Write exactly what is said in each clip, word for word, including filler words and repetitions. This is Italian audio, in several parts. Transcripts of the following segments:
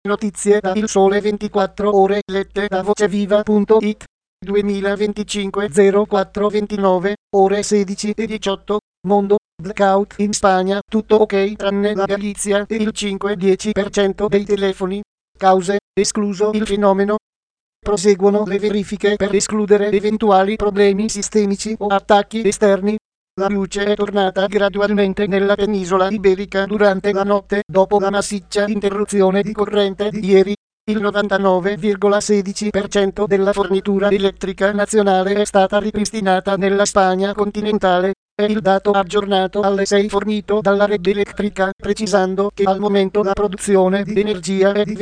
Notizie da Il Sole ventiquattro Ore lette da voceviva punto it. duemilaventicinque zero quattro ventinove, ore sedici e diciotto. Mondo, blackout in Spagna, tutto ok tranne la Galizia e il cinque dieci per cento dei telefoni. Cause, escluso il fenomeno. Proseguono le verifiche per escludere eventuali problemi sistemici o attacchi esterni. La luce è tornata gradualmente nella penisola iberica durante la notte dopo la massiccia interruzione di corrente di ieri. Il novantanove virgola sedici per cento della fornitura elettrica nazionale è stata ripristinata nella Spagna continentale. È il dato aggiornato alle sei fornito dalla rete elettrica, precisando che al momento la produzione di energia è di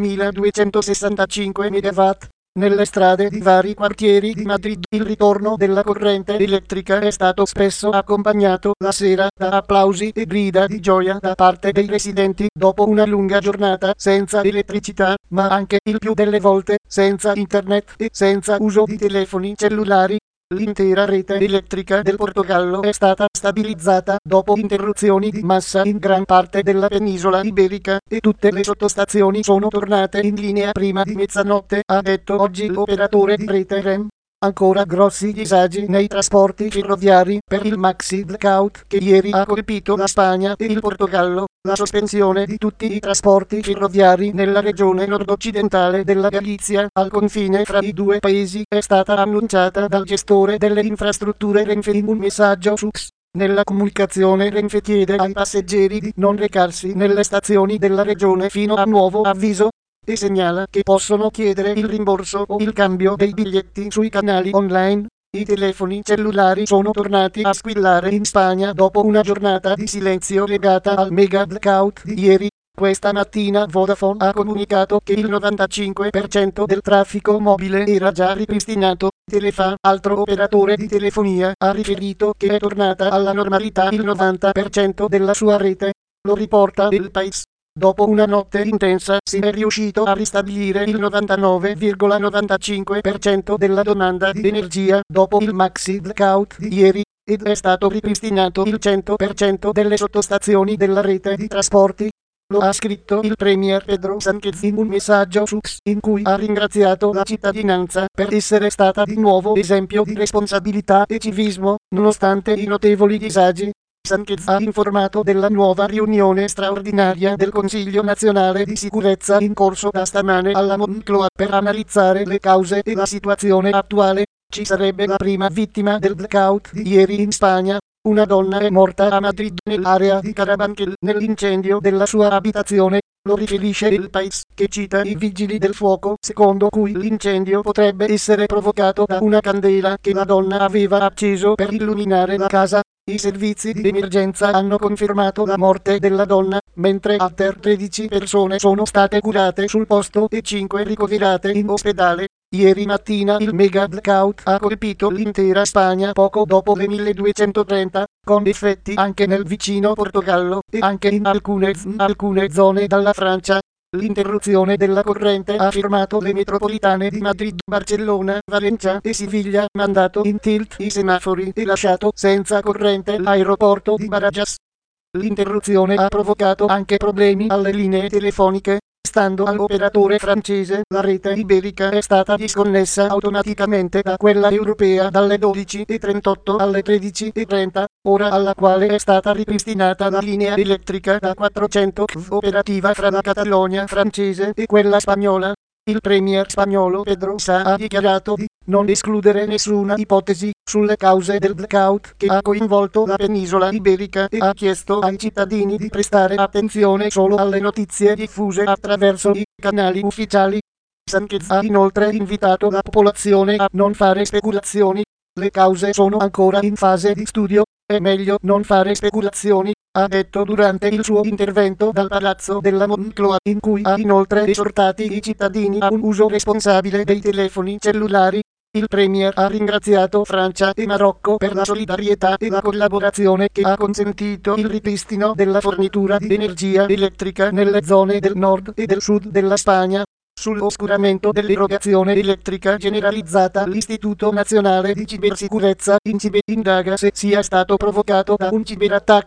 ventunomiladuecentosessantacinque megawatt. Nelle strade di vari quartieri di Madrid il ritorno della corrente elettrica è stato spesso accompagnato la sera da applausi e grida di gioia da parte dei residenti dopo una lunga giornata senza elettricità, ma anche il più delle volte senza internet e senza uso di telefoni cellulari. L'intera rete elettrica del Portogallo è stata stabilizzata dopo interruzioni di massa in gran parte della penisola iberica e tutte le sottostazioni sono tornate in linea prima di mezzanotte, ha detto oggi l'operatore di rete REM. Ancora grossi disagi nei trasporti ferroviari per il maxi blackout che ieri ha colpito la Spagna e il Portogallo. La sospensione di tutti i trasporti ferroviari nella regione nord-occidentale della Galizia, al confine fra i due paesi, è stata annunciata dal gestore delle infrastrutture Renfe in un messaggio su X. Nella comunicazione Renfe chiede ai passeggeri di non recarsi nelle stazioni della regione fino a nuovo avviso e segnala che possono chiedere il rimborso o il cambio dei biglietti sui canali online. I telefoni cellulari sono tornati a squillare in Spagna dopo una giornata di silenzio legata al mega blackout di ieri. Questa mattina Vodafone ha comunicato che il novantacinque per cento del traffico mobile era già ripristinato. Telefa, altro operatore di telefonia, ha riferito che è tornata alla normalità il novanta per cento della sua rete. Lo riporta El País. Dopo una notte intensa si è riuscito a ristabilire il novantanove virgola novantacinque per cento della domanda di energia dopo il maxi blackout di ieri, ed è stato ripristinato il cento per cento delle sottostazioni della rete di trasporti. Lo ha scritto il premier Pedro Sánchez in un messaggio su X in cui ha ringraziato la cittadinanza per essere stata di nuovo esempio di responsabilità e civismo, nonostante i notevoli disagi. Sánchez ha informato della nuova riunione straordinaria del Consiglio nazionale di sicurezza in corso da stamane alla Moncloa per analizzare le cause e la situazione attuale. Ci sarebbe la prima vittima del blackout di ieri in Spagna. Una donna è morta a Madrid nell'area di Carabanchel nell'incendio della sua abitazione. Lo riferisce El País, che cita i vigili del fuoco, secondo cui l'incendio potrebbe essere provocato da una candela che la donna aveva acceso per illuminare la casa. I servizi di emergenza hanno confermato la morte della donna, mentre altre tredici persone sono state curate sul posto e cinque ricoverate in ospedale. Ieri mattina il mega blackout ha colpito l'intera Spagna poco dopo le milleduecentotrenta, con effetti anche nel vicino Portogallo e anche in alcune, alcune zone della Francia. L'interruzione della corrente ha fermato le metropolitane di Madrid, Barcellona, Valencia e Siviglia, mandato in tilt i semafori e lasciato senza corrente l'aeroporto di Barajas. L'interruzione ha provocato anche problemi alle linee telefoniche. Stando all'operatore francese, la rete iberica è stata disconnessa automaticamente da quella europea dalle dodici e trentotto alle tredici e trenta, ora alla quale è stata ripristinata la linea elettrica da quattrocento chilowatt operativa fra la Catalogna francese e quella spagnola. Il premier spagnolo Pedro Sánchez ha dichiarato di non escludere nessuna ipotesi sulle cause del blackout che ha coinvolto la penisola iberica e ha chiesto ai cittadini di prestare attenzione solo alle notizie diffuse attraverso i canali ufficiali. Sánchez ha inoltre invitato la popolazione a non fare speculazioni. Le cause sono ancora in fase di studio, è meglio non fare speculazioni, ha detto durante il suo intervento dal Palazzo della Moncloa, in cui ha inoltre esortati i cittadini a un uso responsabile dei telefoni cellulari. Il premier ha ringraziato Francia e Marocco per la solidarietà e la collaborazione che ha consentito il ripristino della fornitura di energia elettrica nelle zone del nord e del sud della Spagna. Sull'oscuramento dell'erogazione elettrica generalizzata, l'Istituto Nazionale di Cibersicurezza INCIBE indaga se sia stato provocato da un ciberattacco.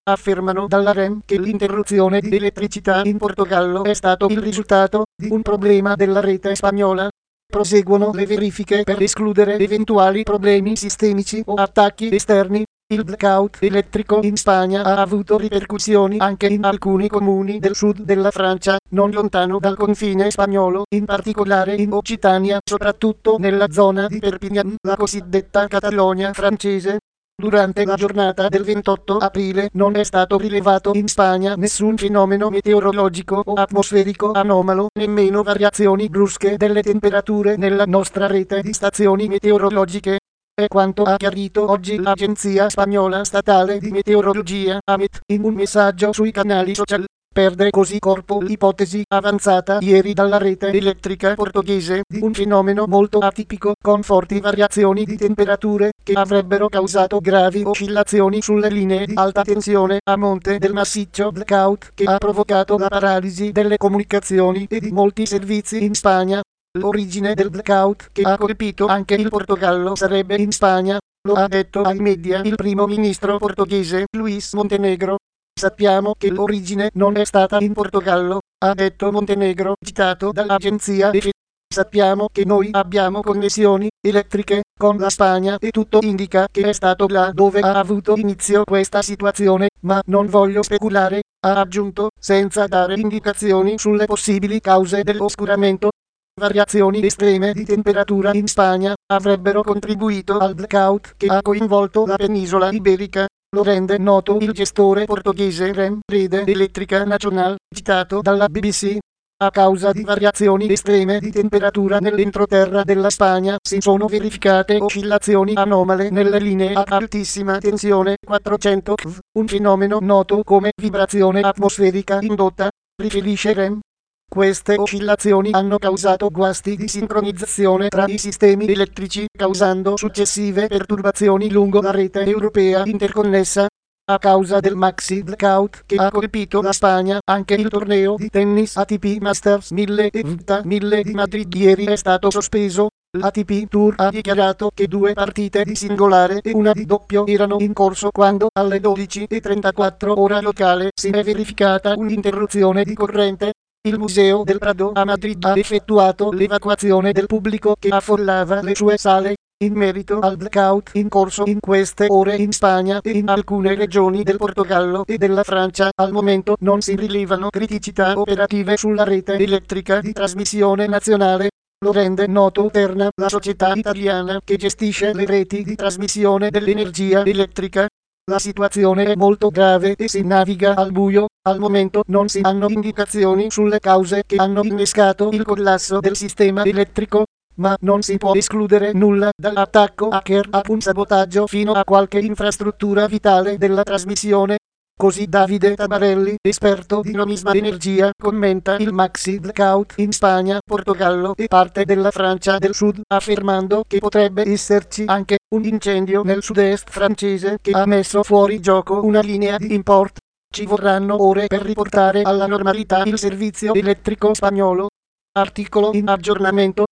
affermano dalla REM che l'interruzione di elettricità in Portogallo è stato il risultato di un problema della rete spagnola. Proseguono le verifiche per escludere eventuali problemi sistemici o attacchi esterni. Il blackout elettrico in Spagna ha avuto ripercussioni anche in alcuni comuni del sud della Francia, non lontano dal confine spagnolo, in particolare in Occitania, soprattutto nella zona di Perpignan, la cosiddetta Catalogna francese. Durante la giornata del ventotto aprile non è stato rilevato in Spagna nessun fenomeno meteorologico o atmosferico anomalo, nemmeno variazioni brusche delle temperature nella nostra rete di stazioni meteorologiche. È quanto ha chiarito oggi l'Agenzia Spagnola Statale di Meteorologia, A M E T, in un messaggio sui canali social. Perde così corpo l'ipotesi avanzata ieri dalla rete elettrica portoghese di un fenomeno molto atipico con forti variazioni di temperature che avrebbero causato gravi oscillazioni sulle linee di alta tensione a monte del massiccio blackout che ha provocato la paralisi delle comunicazioni e di molti servizi in Spagna. L'origine del blackout che ha colpito anche il Portogallo sarebbe in Spagna, lo ha detto ai media il primo ministro portoghese Luís Montenegro. Sappiamo che l'origine non è stata in Portogallo, ha detto Montenegro, citato dall'agenzia E F E. Sappiamo che noi abbiamo connessioni elettriche con la Spagna e tutto indica che è stato là dove ha avuto inizio questa situazione, ma non voglio speculare, ha aggiunto, senza dare indicazioni sulle possibili cause dell'oscuramento. Variazioni estreme di temperatura in Spagna avrebbero contribuito al blackout che ha coinvolto la penisola iberica. Lo rende noto il gestore portoghese REM, Rede Elétrica Nacional, citato dalla B B C. A causa di variazioni estreme di temperatura nell'entroterra della Spagna si sono verificate oscillazioni anomale nelle linee a altissima tensione quattrocento chilovolt, un fenomeno noto come vibrazione atmosferica indotta, riferisce REM. Queste oscillazioni hanno causato guasti di sincronizzazione tra i sistemi elettrici, causando successive perturbazioni lungo la rete europea interconnessa. A causa del maxi blackout che ha colpito la Spagna, anche il torneo di tennis A T P Masters mille e V T A mille di Madrid ieri è stato sospeso. L'A T P Tour ha dichiarato che due partite di singolare e una di doppio erano in corso quando alle dodici e trentaquattro ora locale si è verificata un'interruzione di corrente. Il Museo del Prado a Madrid ha effettuato l'evacuazione del pubblico che affollava le sue sale. In merito al blackout in corso in queste ore in Spagna e in alcune regioni del Portogallo e della Francia, al momento non si rilevano criticità operative sulla rete elettrica di trasmissione nazionale. Lo rende noto Terna, la società italiana che gestisce le reti di trasmissione dell'energia elettrica. La situazione è molto grave e si naviga al buio. Al momento non si hanno indicazioni sulle cause che hanno innescato il collasso del sistema elettrico, ma non si può escludere nulla, dall'attacco hacker a un sabotaggio fino a qualche infrastruttura vitale della trasmissione. Così Davide Tabarelli, esperto di nomisma energia, commenta il maxi blackout in Spagna, Portogallo e parte della Francia del Sud, affermando che potrebbe esserci anche un incendio nel sud-est francese che ha messo fuori gioco una linea di import. Ci vorranno ore per riportare alla normalità il servizio elettrico spagnolo. Articolo in aggiornamento.